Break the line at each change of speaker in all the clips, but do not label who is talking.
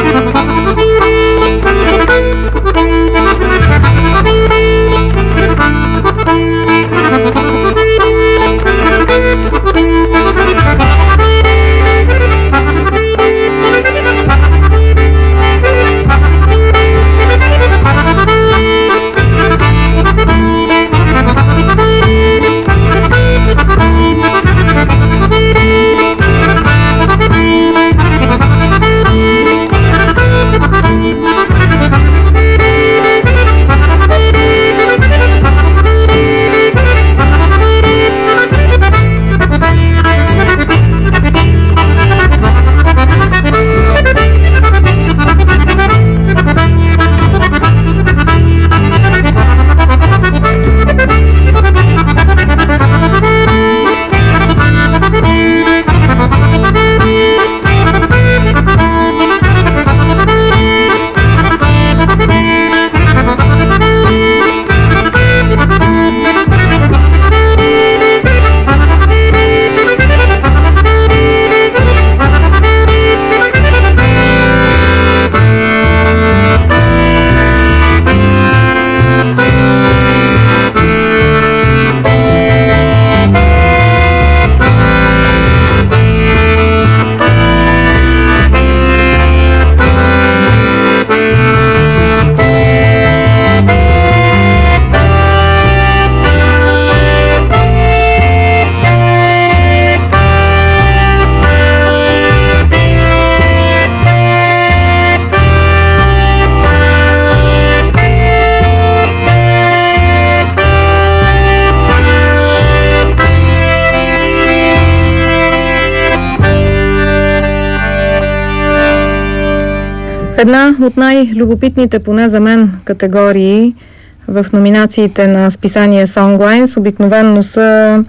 Една от най-любопитните, поне за мен, категории в номинациите на списание Songlines обикновено са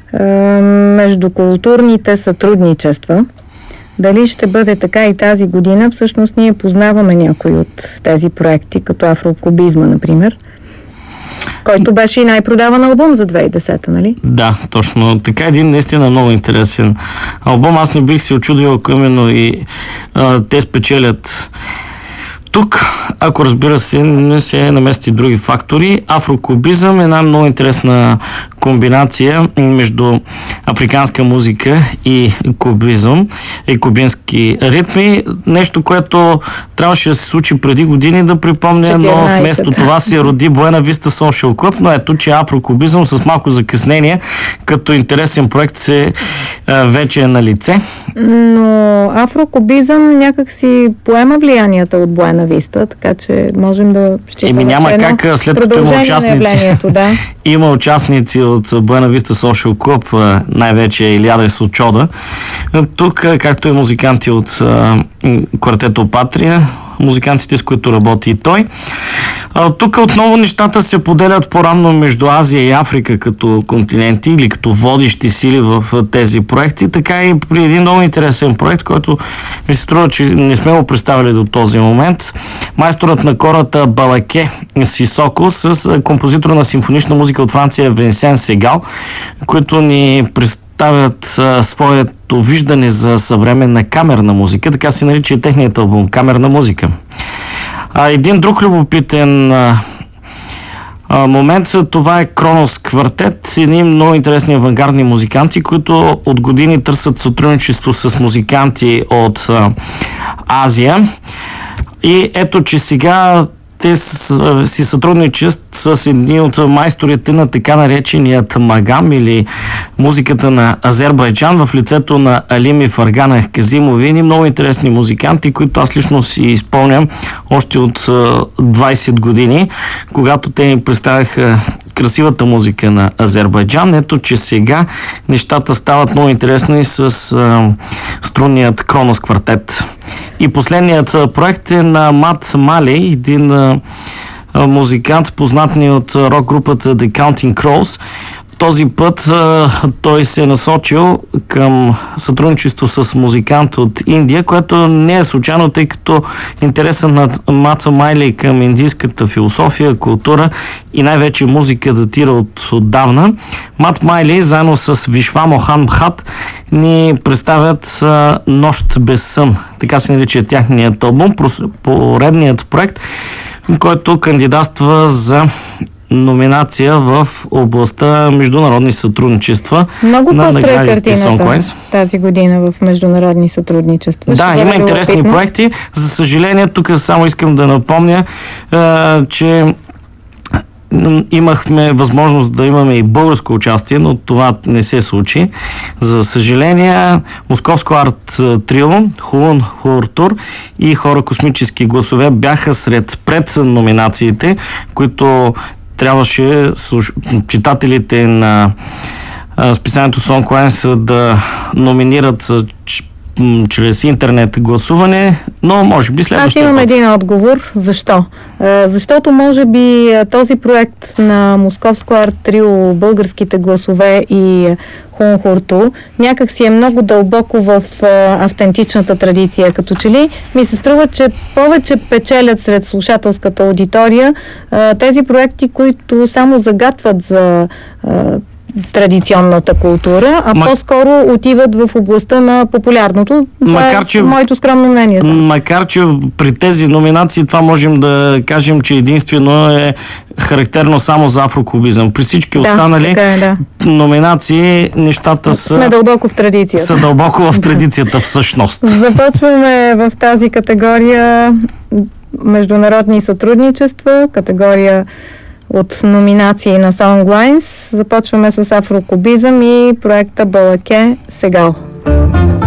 междукултурните сътрудничества. Дали ще бъде така и тази година? Всъщност ние познаваме някои от тези проекти, като Афрокубизма, например, който беше и най-продаван албум за 2010, нали?
Да, точно. Така един наистина много интересен албум. Аз не бих се очудил, ако именно и те спечелят тук, ако разбира се, не се намести други фактори. Афрокубизъм е една много интересна комбинация между африканска музика и кубизъм и кубински ритми. Нещо, което трябваше да се случи преди години, да припомня, 14. Но вместо това се роди Буена Виста Social Club, но ето, че афрокубизъм с малко закъснение като интересен проект се вече е на лице.
Но афрокубизъм някак си поема влиянията от Буена Виста, така че можем да считаме,
няма как, след като има участници,
да.
Има участници от Буена Виста Social Club, най-вече Илиада и Сочода. Тук, както и музиканти от квартето Патрия, музикантите, с които работи и той. Тук отново нещата се поделят по-равно между Азия и Африка като континенти или като водещи сили в тези проекти, така и при един много интересен проект, който ми се струва, че не сме го представили до този момент. Майсторът на кората Балаке Сисоко с композитор на симфонична музика от Франция Венсен Сегал, които ни представят своето виждане за съвременна камерна музика, така се нарича и техният албум камерна музика. Един друг любопитен момент, това е Кронос Квартет, едни много интересни авангардни музиканти, които от години търсят сътрудничество с музиканти от Азия. И ето, че сега те си сътрудничат с едни от майсторите на така нареченият магам или музиката на Азербайджан в лицето на Алими Фаргана Казимови, едни много интересни музиканти, които аз лично си изпълням още от 20 години, когато те ни представяха красивата музика на Азербайджан. Ето, че сега нещата стават много интересни с струнният Кронос Квартет. И последният проект е на Мат Мали, един музикант, познат ни от рок групата The Counting Crows. този път той се е насочил към сътрудничество с музикант от Индия, което не е случайно, тъй като интересът на Мат Майли към индийската философия, култура и най-вече музика датира от отдавна. Мат Майли заедно с Вишва Мохан Бхат ни представят Нощ без сън. Така се нарича тяхният албум, поредният проект, който кандидатства за номинация в областта международни сътрудничества.
Много
на
по-строя
наградите
картината
Songlines
тази година в международни сътрудничества.
Да, има интересни проекти. За съжаление, тук само искам да напомня, че имахме възможност да имаме и българско участие, но това не се случи. За съжаление, Московско арт трио, Хулун Хуртур и Хора космически гласове бяха сред пред номинациите, които трябваше читателите на списанието Songlines да номинират чрез интернет гласуване, но може би следващия
Аз имам
път.
един отговор. Защо? Защото може би този проект на Московско арт трио, българските гласове и Хунхурту някак си е много дълбоко в автентичната традиция. Като че ли ми се струва, че повече печелят сред слушателската аудитория тези проекти, които само загатват за традиционната култура, а по-скоро отиват в областта на популярното. Това е моето скромно мнение.
Макар, че при тези номинации това можем да кажем, че единствено е характерно само за афроклубизъм. При всички останали номинации нещата
сме дълбоко в традицията.
Са дълбоко в традицията всъщност.
Започваме в тази категория международни сътрудничества, категория от номинации на Songlines. Започваме с афрокубизъм и проекта Балаке Сегал.